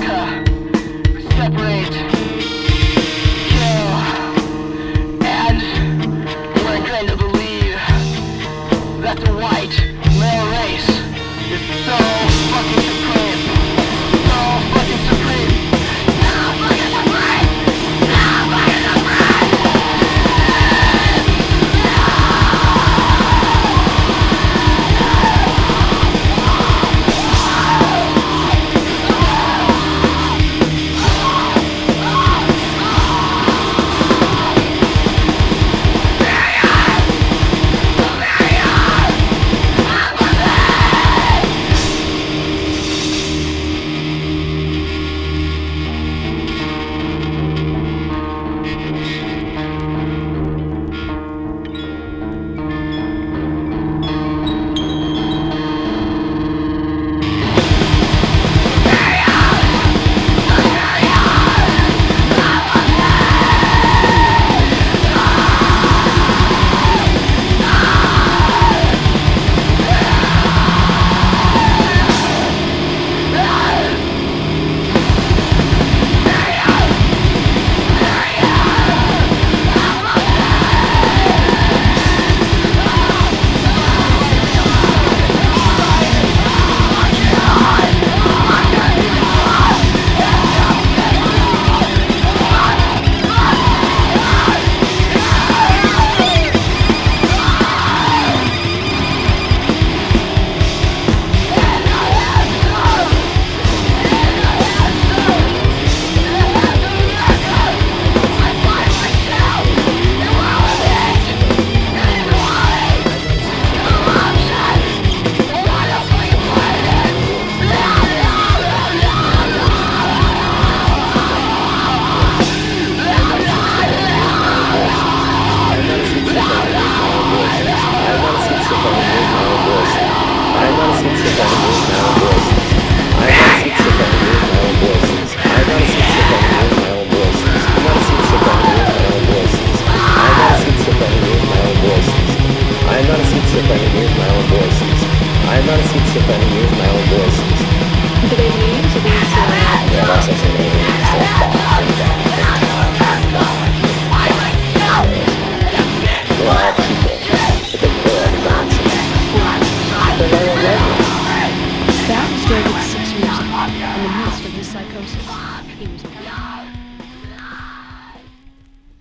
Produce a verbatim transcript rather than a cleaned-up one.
separate, kill, and we're going to believe that the white male race is so fucking supreme, so fucking supreme, so fucking supreme, so fucking supreme. I'm not a schizophrenic, use my own voices. Do they mean to be so? Yeah, that's such an alien. They're all people, but they're full of nonsense. They're very lovely. That was David's six years old. In the midst of his psychosis, he was